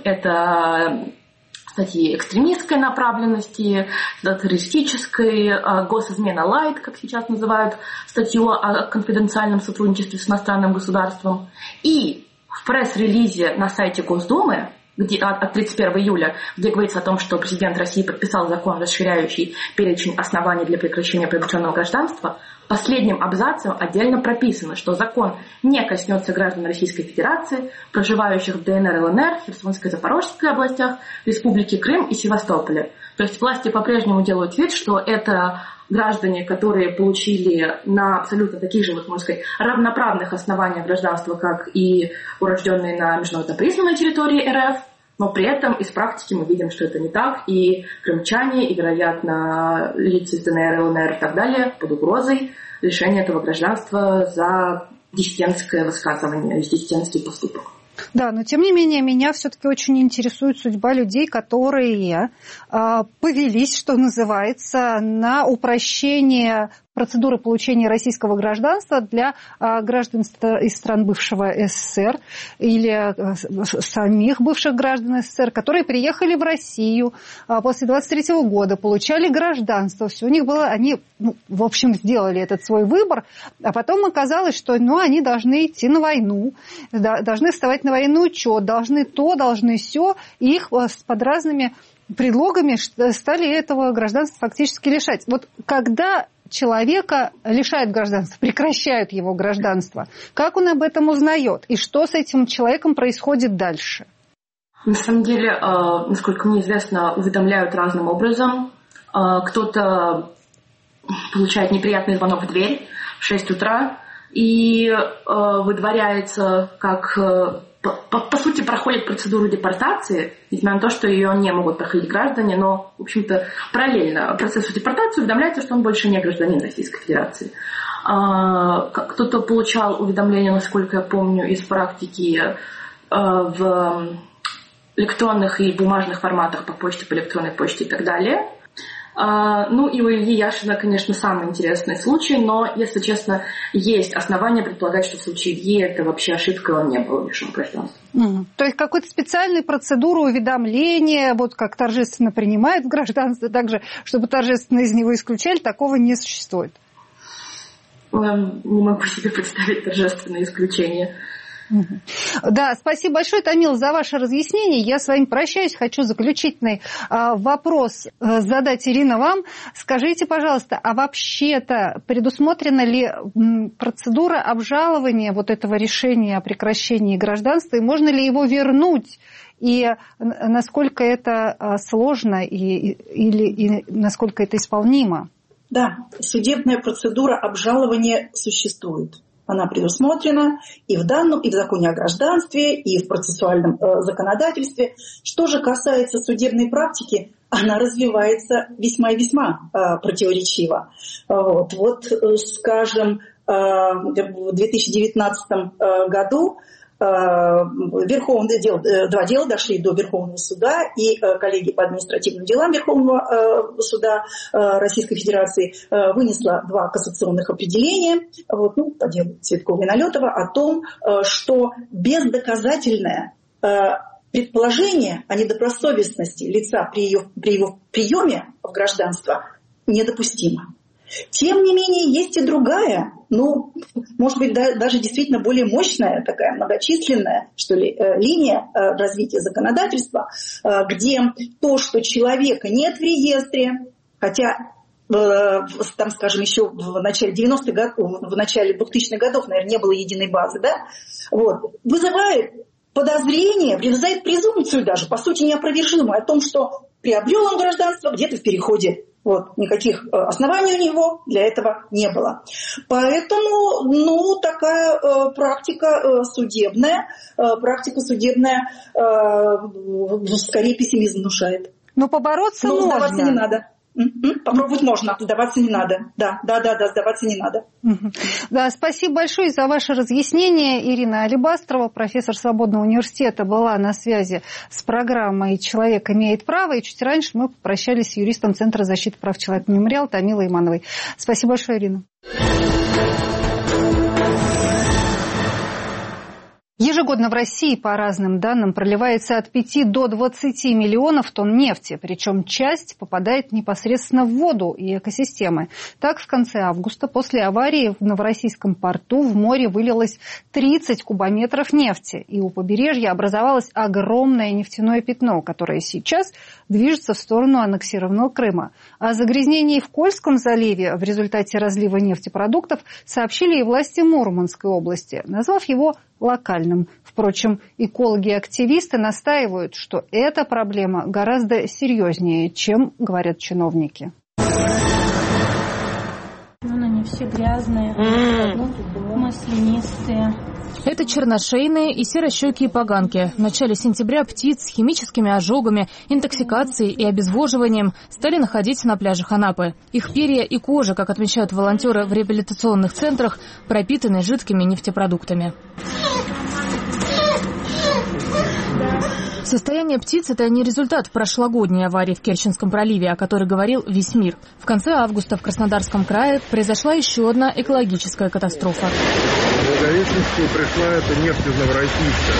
Это статьи экстремистской направленности, террористической, э, госизмена лайт, как сейчас называют, статью о конфиденциальном сотрудничестве с иностранным государством. И в пресс-релизе на сайте Госдумы где, от тридцать первого июля, где говорится о том, что президент России подписал закон, расширяющий перечень оснований для прекращения приобретенного гражданства, последним абзацем отдельно прописано, что закон не коснется граждан Российской Федерации, проживающих в ДНР, ЛНР, Херсонской и Запорожской областях, Республики Крым и Севастополе. То есть власти по-прежнему делают вид, что это граждане, которые получили на абсолютно таких же, вот, можно сказать, равноправных основаниях гражданства, как и урожденные на международно признанной территории РФ, но при этом из практики мы видим, что это не так, и крымчане, и, вероятно, лица из ДНР, ЛНР и так далее под угрозой лишения этого гражданства за диссидентское высказывание, диссидентский поступок. Да, но тем не менее меня все-таки очень интересует судьба людей, которые э, повелись, что называется, на упрощение процедуры получения российского гражданства для э, граждан из стран бывшего СССР или э, самих бывших граждан СССР, которые приехали в Россию э, после двадцать третьего года, получали гражданство. Все у них было, они, ну, в общем, сделали этот свой выбор, а потом оказалось, что ну, они должны идти на войну, да, должны вставать на военный учет, должны то, должны сё, и их под разными предлогами стали этого гражданства фактически лишать. Вот когда человека лишают гражданства, прекращают его гражданство, как он об этом узнает? И что с этим человеком происходит дальше? На самом деле, насколько мне известно, уведомляют разным образом. Кто-то получает неприятный звонок в дверь в шесть утра и выдворяется как... По, по, по сути, проходит процедуру депортации, несмотря на то, что ее не могут проходить граждане, но, в общем-то, параллельно процессу депортации уведомляется, что он больше не гражданин Российской Федерации. А, кто-то получал уведомления, насколько я помню, из практики а, в электронных и бумажных форматах по почте, по электронной почте и так далее. Uh, ну и у Ильи Яшина, конечно, самый интересный случай, но, если честно, есть основания предполагать, что в случае Ильи это вообще ошибка, он не был лишен гражданства. Mm. То есть какой-то специальной процедуры уведомления, вот как торжественно принимают гражданство, также, чтобы торжественно из него исключали, такого не существует? не могу себе представить торжественное исключение. Да, спасибо большое, Тамила, за ваше разъяснение. Я с вами прощаюсь. Хочу заключительный а, вопрос а, задать, Ирина, вам. Скажите, пожалуйста, а вообще-то предусмотрена ли м, процедура обжалования вот этого решения о прекращении гражданства, и можно ли его вернуть? И насколько это сложно и, или и насколько это исполнимо? Да, судебная процедура обжалования существует. Она предусмотрена и в данном, и в законе о гражданстве, и в процессуальном э, законодательстве. Что же касается судебной практики, она развивается весьма и весьма э, противоречиво. Вот, вот скажем, э, в две тысячи девятнадцатом э, году Верховное дело, два дела дошли до Верховного суда, и коллегия по административным делам Верховного суда Российской Федерации вынесла два кассационных определения вот, ну, по делу Цветкова и Налетова о том, что бездоказательное предположение о недобросовестности лица при, ее, при его приеме в гражданство недопустимо. Тем не менее, есть и другая, ну, может быть, да, даже действительно более мощная, такая многочисленная, что ли, э, линия э, развития законодательства, э, где то, что человека нет в реестре, хотя э, там, скажем, еще в начале девяностых годов, в начале двухтысячных годов, наверное, не было единой базы, да, вот, вызывает подозрение, вызывает презумпцию даже, по сути, неопровержимую о том, что приобрел он гражданство где-то в переходе. Вот, никаких оснований у него для этого не было. Поэтому, ну, такая э, практика э, судебная, э, практика судебная э, скорее пессимизм внушает. Но побороться Но можно. сдаваться не надо. Попробовать можно, сдаваться не надо. Да, да, да, да, сдаваться не надо. Да, спасибо большое за ваше разъяснение. Ирина Алибастрова, профессор Свободного университета, была на связи с программой «Человек имеет право». И чуть раньше мы попрощались с юристом Центра защиты прав человека «Мемориал» Тамилой Имановой. Спасибо большое, Ирина. Ежегодно в России, по разным данным, проливается от пяти до двадцати миллионов тонн нефти. Причем часть попадает непосредственно в воду и экосистемы. Так, в конце августа после аварии в Новороссийском порту в море вылилось тридцать кубометров нефти. И у побережья образовалось огромное нефтяное пятно, которое сейчас движется в сторону аннексированного Крыма. О загрязнении в Кольском заливе в результате разлива нефтепродуктов сообщили и власти Мурманской области, назвав его локальным. Впрочем, экологи и активисты настаивают, что эта проблема гораздо серьезнее, чем говорят чиновники. Ну, они все грязные, mm. маслянистые. Это черношейные и серощекие поганки. В начале сентября птиц с химическими ожогами, интоксикацией и обезвоживанием стали находить на пляжах Анапы. Их перья и кожа, как отмечают волонтеры в реабилитационных центрах, пропитаны жидкими нефтепродуктами. Состояние птиц – это не результат прошлогодней аварии в Керченском проливе, о которой говорил весь мир. В конце августа в Краснодарском крае произошла еще одна экологическая катастрофа. В Благовещенску пришла эта нефть из Новороссийска.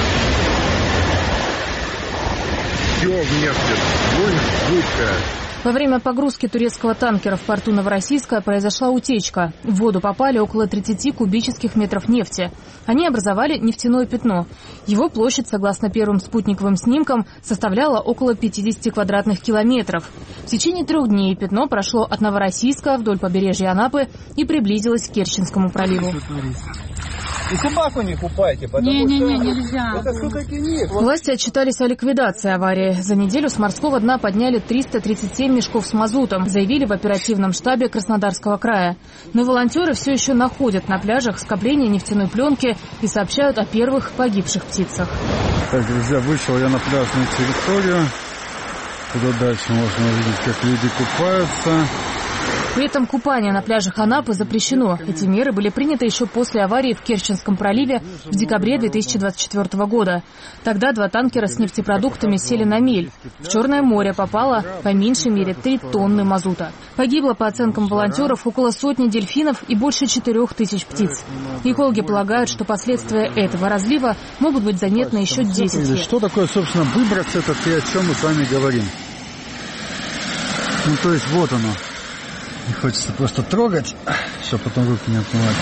Все в нефти. Вонь жуткая. Во время погрузки турецкого танкера в порту Новороссийска произошла утечка. В воду попали около тридцати кубических метров нефти. Они образовали нефтяное пятно. Его площадь, согласно первым спутниковым снимкам, составляла около пятидесяти квадратных километров. В течение трех дней пятно прошло от Новороссийска вдоль побережья Анапы и приблизилось к Керченскому проливу. И собаку не купайте, потому не, не, что не, нельзя. Это все-таки нет. Власти отчитались о ликвидации аварии. За неделю с морского дна подняли триста тридцать семь мешков с мазутом, заявили в оперативном штабе Краснодарского края. Но волонтеры все еще находят на пляжах скопления нефтяной пленки и сообщают о первых погибших птицах. Так, друзья, вышел я на пляжную территорию. Туда дальше можно увидеть, как люди купаются. При этом купание на пляжах Анапы запрещено. Эти меры были приняты еще после аварии в Керченском проливе в декабре две тысячи двадцать четвёртого года. Тогда два танкера с нефтепродуктами сели на мель. В Черное море попало по меньшей мере три тонны мазута. Погибло, по оценкам волонтеров, около сотни дельфинов и больше четырех тысяч птиц. Экологи полагают, что последствия этого разлива могут быть заметны еще десять лет. Что такое, собственно, выброс этот и о чем мы с вами говорим? Ну, то есть вот оно. Не хочется просто трогать, чтобы потом руки не отмывать.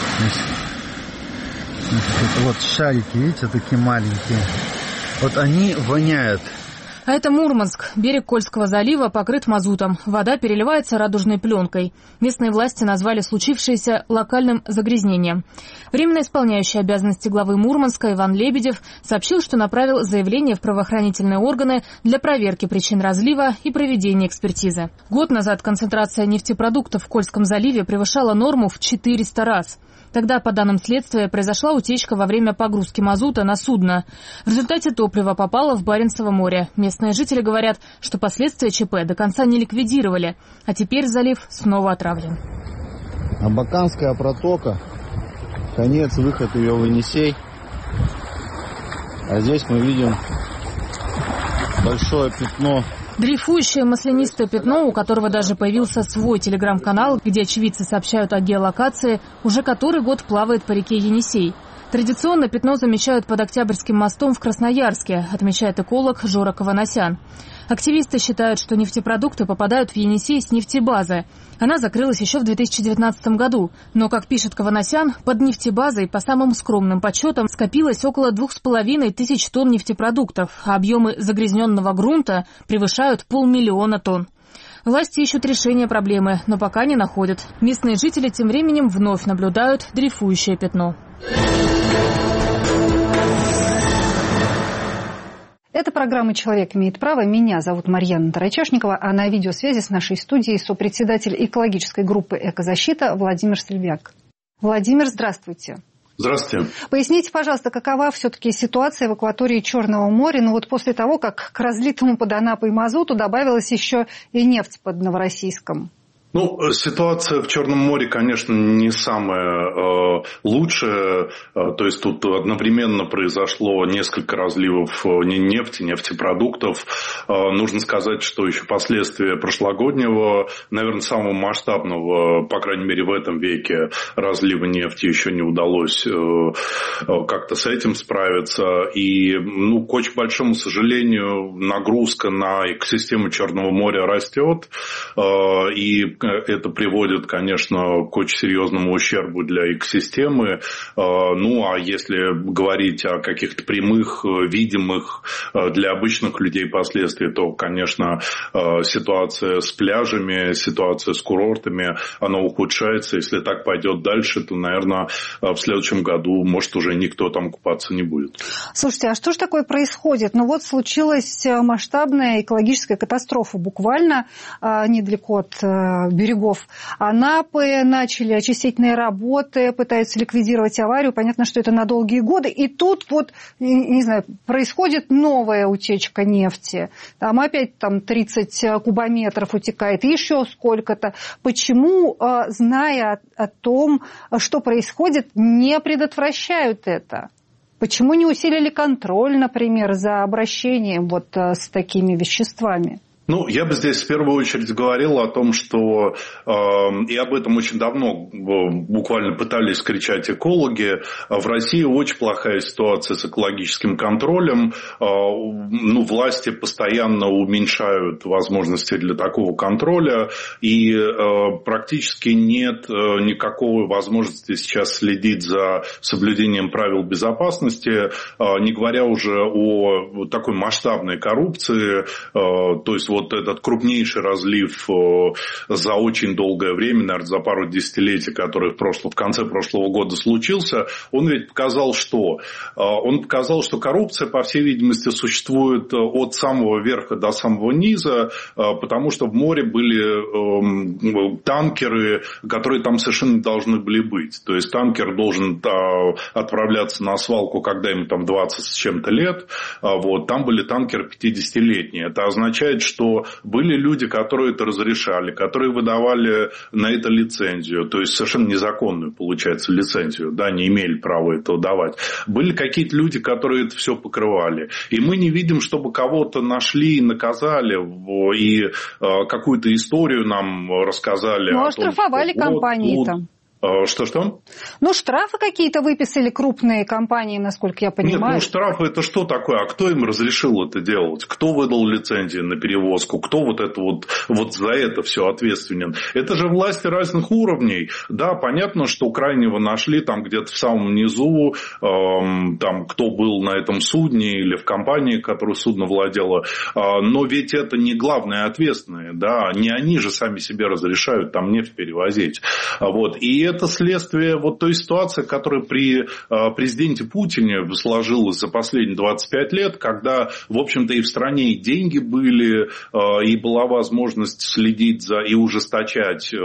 Это вот шарики, видите, такие маленькие. Вот они воняют. А это Мурманск. Берег Кольского залива покрыт мазутом. Вода переливается радужной пленкой. Местные власти назвали случившееся локальным загрязнением. Временно исполняющий обязанности главы Мурманска Иван Лебедев сообщил, что направил заявление в правоохранительные органы для проверки причин разлива и проведения экспертизы. Год назад концентрация нефтепродуктов в Кольском заливе превышала норму в четыреста раз. Тогда, по данным следствия, произошла утечка во время погрузки мазута на судно. В результате топливо попало в Баренцево море. Местные жители говорят, что последствия ЧП до конца не ликвидировали, а теперь залив снова отравлен. Абаканская протока, конец, выход ее в Енисей. А здесь мы видим большое пятно. Дрейфующее маслянистое пятно, у которого даже появился свой телеграм-канал, где очевидцы сообщают о геолокации, уже который год плавает по реке Енисей. Традиционно пятно замечают под Октябрьским мостом в Красноярске, отмечает эколог Жора Каванасян. Активисты считают, что нефтепродукты попадают в Енисей с нефтебазы. Она закрылась еще в две тысячи девятнадцатом году. Но, как пишет Каванасян, под нефтебазой, по самым скромным подсчетам, скопилось около двух с половиной тысяч тонн нефтепродуктов, а объемы загрязненного грунта превышают полмиллиона тонн. Власти ищут решение проблемы, но пока не находят. Местные жители тем временем вновь наблюдают дрейфующее пятно. Это программа «Человек имеет право». Меня зовут Марьяна Тарачешникова, а на видеосвязи с нашей студией сопредседатель экологической группы «Экозащита» Владимир Сельвяк. Владимир, здравствуйте. Здравствуйте. Поясните, пожалуйста, какова все-таки ситуация в акватории Черного моря, ну вот после того, как к разлитому под Анапой мазуту добавилась еще и нефть под Новороссийском? Ну, ситуация в Черном море, конечно, не самая э, лучшая. Э, то есть тут одновременно произошло несколько разливов нефти, нефтепродуктов. Э, нужно сказать, что еще последствия прошлогоднего, наверное, самого масштабного, по крайней мере, в этом веке, разлива нефти еще не удалось э, как-то с этим справиться. И, ну, к очень большому сожалению, нагрузка на экосистему Черного моря растет. Э, и это приводит, конечно, к очень серьезному ущербу для экосистемы. Ну, а если говорить о каких-то прямых, видимых для обычных людей последствиях, то, конечно, ситуация с пляжами, ситуация с курортами, она ухудшается. Если так пойдет дальше, то, наверное, в следующем году, может, уже никто там купаться не будет. Слушайте, а что же такое происходит? Ну, вот случилась масштабная экологическая катастрофа буквально недалеко от берегов Анапы, начали очистительные работы, пытаются ликвидировать аварию. Понятно, что это на долгие годы. И тут вот, не знаю, происходит новая утечка нефти. Там опять там тридцать кубометров утекает, еще сколько-то. Почему, зная о том, что происходит, не предотвращают это? Почему не усилили контроль, например, за обращением вот с такими веществами? Ну, я бы здесь в первую очередь говорил о том, что э, и об этом очень давно буквально пытались кричать экологи. В России очень плохая ситуация с экологическим контролем. Э, ну, власти постоянно уменьшают возможности для такого контроля. И э, практически нет э, никакой возможности сейчас следить за соблюдением правил безопасности, э, не говоря уже о такой масштабной коррупции, э, то есть вот этот крупнейший разлив за очень долгое время, наверное, за пару десятилетий, который в, прошлом, в конце прошлого года случился, он ведь показал, что? Он показал, что коррупция, по всей видимости, существует от самого верха до самого низа, потому что в море были танкеры, которые там совершенно не должны были быть. То есть танкер должен отправляться на свалку, когда ему там двадцать с чем-то лет. Вот, там были танкеры пятидесятилетние. Это означает, что были люди, которые это разрешали, которые выдавали на это лицензию, то есть совершенно незаконную, получается, лицензию, да, не имели права этого давать. Были какие-то люди, которые это все покрывали. И мы не видим, чтобы кого-то нашли и наказали, и э, какую-то историю нам рассказали. Ну, оштрафовали компании там. Что-что? Ну, штрафы какие-то выписали крупные компании, насколько я понимаю. Нет, ну штрафы это что такое? А кто им разрешил это делать? Кто выдал лицензии на перевозку? Кто вот это вот, вот за это все ответственен? Это же власти разных уровней. Да, понятно, что крайнего нашли там где-то в самом низу, эм, там кто был на этом судне или в компании, которая судно владела. Э, но ведь это не главные ответственные, да, не они же сами себе разрешают там нефть перевозить. Вот. И это следствие вот той ситуации, которая при президенте Путине сложилась за последние двадцать пять лет, когда, в общем-то, и в стране и деньги были, и была возможность следить за и ужесточать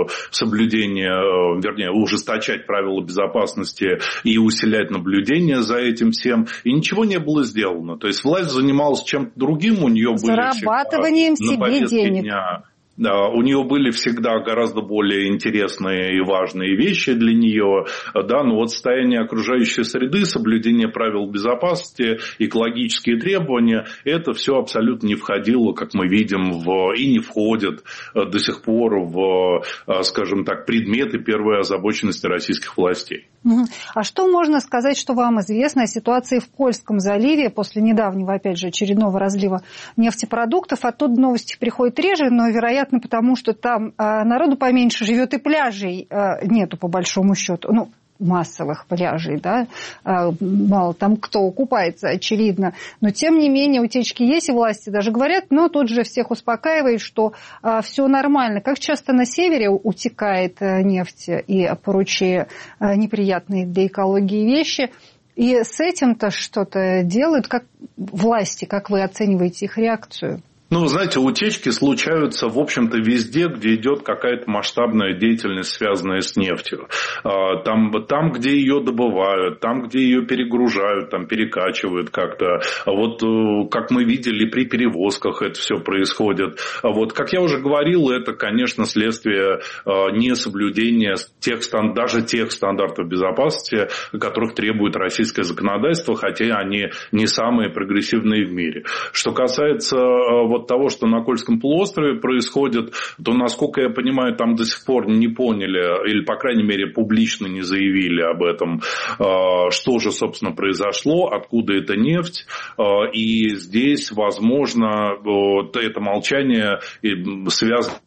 соблюдение, вернее, ужесточать правила безопасности и усилять наблюдение за этим всем. И ничего не было сделано. То есть власть занималась чем-то другим, у нее были зарабатыванием себе денег. Дня. Да, у нее были всегда гораздо более интересные и важные вещи для нее, да, но вот состояние окружающей среды, соблюдение правил безопасности, экологические требования, это все абсолютно не входило, как мы видим, в, и не входит до сих пор в, скажем так, предметы первой озабоченности российских властей. А что можно сказать, что вам известно о ситуации в Кольском заливе после недавнего, опять же, очередного разлива нефтепродуктов? Оттуда новости приходят реже, но, вероятно, потому что там народу поменьше живет и пляжей нету, по большому счету. Ну, массовых пляжей, да, мало там кто купается, очевидно. Но, тем не менее, утечки есть, и власти даже говорят, но тут же всех успокаивает, что все нормально. Как часто на севере утекает нефть и прочие неприятные для экологии вещи, и с этим-то что-то делают, как власти, как вы оцениваете их реакцию? Ну, знаете, утечки случаются, в общем-то, везде, где идет какая-то масштабная деятельность, связанная с нефтью. Там, там, где ее добывают, там, где ее перегружают, там, перекачивают как-то. Вот, как мы видели, при перевозках это все происходит. Вот, как я уже говорил, это, конечно, следствие несоблюдения тех, даже тех стандартов безопасности, которых требует российское законодательство, хотя они не самые прогрессивные в мире. Что касается вот того, что на Кольском полуострове происходит, то, насколько я понимаю, там до сих пор не поняли, или, по крайней мере, публично не заявили об этом, что же, собственно, произошло, откуда эта нефть. И здесь, возможно, это молчание связано.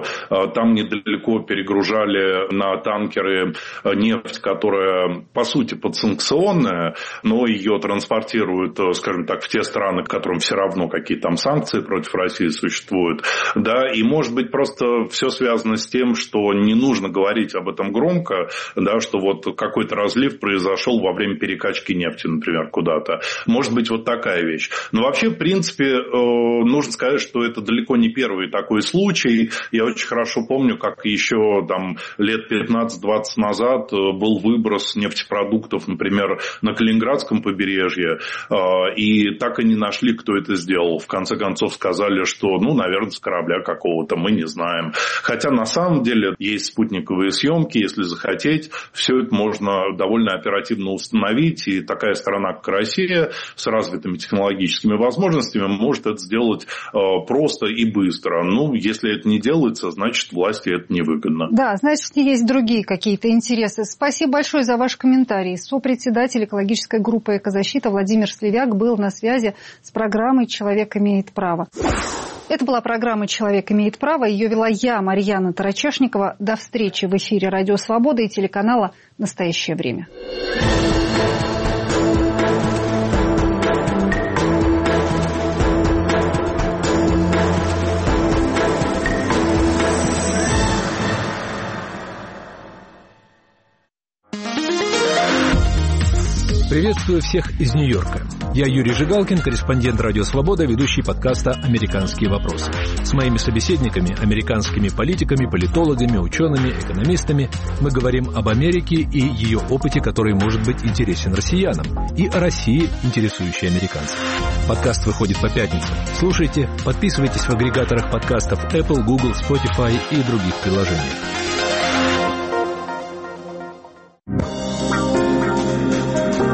Там недалеко перегружали на танкеры нефть, которая, по сути, подсанкционная, но ее транспортируют, скажем так, в те страны, которым все равно, какие там санкции против России существуют. Да, и, может быть, просто все связано с тем, что не нужно говорить об этом громко, да, что вот какой-то разлив произошел во время перекачки нефти, например, куда-то. Может быть, вот такая вещь. Но вообще, в принципе, нужно сказать, что это далеко не первый такой случай. Я очень хорошо помню, как еще там, лет пятнадцать-двадцать назад был выброс нефтепродуктов, например, на Калининградском побережье, и так и не нашли, кто это сделал. В конце концов сказали, что, ну, наверное, с корабля какого-то, мы не знаем. Хотя на самом деле есть спутниковые съемки, если захотеть, все это можно довольно оперативно установить, и такая страна, как Россия, с развитыми технологическими возможностями, может это сделать просто и быстро. Ну, если это не делается, значит, власти это невыгодно. Да, значит, есть другие какие-то интересы. Спасибо большое за ваш комментарий. Сопредседатель экологической группы «Экозащита» Владимир Сливяк был на связи с программой «Человек имеет право». Это была программа «Человек имеет право». Ее вела я, Марьяна Тарачешникова. До встречи в эфире «Радио Свобода» и телеканала «Настоящее время». Приветствую всех из Нью-Йорка. Я Юрий Жигалкин, корреспондент «Радио Свобода», ведущий подкаста «Американские вопросы». С моими собеседниками, американскими политиками, политологами, учеными, экономистами, мы говорим об Америке и ее опыте, который может быть интересен россиянам, и о России, интересующей американцев. Подкаст выходит по пятницам. Слушайте, подписывайтесь в агрегаторах подкастов Apple, Google, Spotify и других приложениях.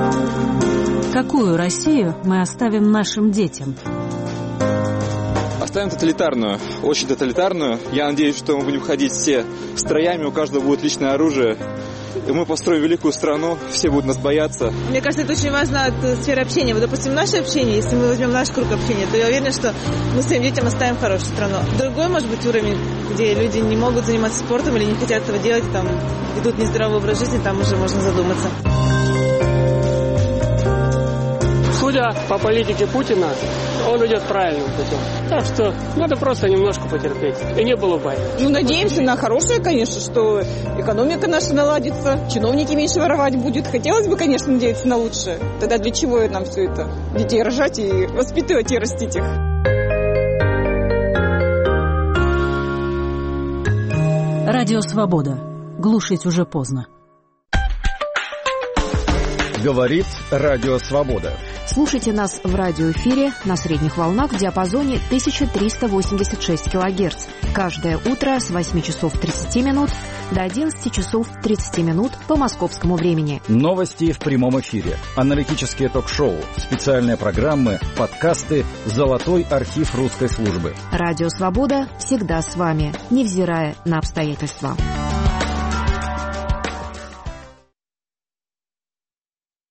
Какую Россию мы оставим нашим детям? оставим тоталитарную, очень тоталитарную. Я надеюсь, что мы будем ходить все строями, у каждого будет личное оружие. И мы построим великую страну, все будут нас бояться. Мне кажется, это очень важно от сферы общения. Вот, допустим, наше общение, если мы возьмем наш круг общения, то я уверена, что мы своим детям оставим хорошую страну. Другой, может быть, уровень, где люди не могут заниматься спортом или не хотят этого делать, там ведут нездоровый образ жизни, там уже можно задуматься. Судя по политике Путина, он идет правильным путем. Так что надо просто немножко потерпеть. И не было войны. Ну, надеемся на хорошее, конечно, что экономика наша наладится, чиновники меньше воровать будут. Хотелось бы, конечно, надеяться на лучшее. Тогда для чего нам все это? Детей рожать и воспитывать и растить их. Радио «Свобода». Глушить уже поздно. Говорит Радио «Свобода». Слушайте нас в радиоэфире на средних волнах в диапазоне тысяча триста восемьдесят шесть килогерц. Каждое утро с восьми часов тридцати минут до одиннадцати часов тридцати минут по московскому времени. Новости в прямом эфире, аналитические ток-шоу, специальные программы, подкасты, золотой архив русской службы. Радио «Свобода» всегда с вами, невзирая на обстоятельства.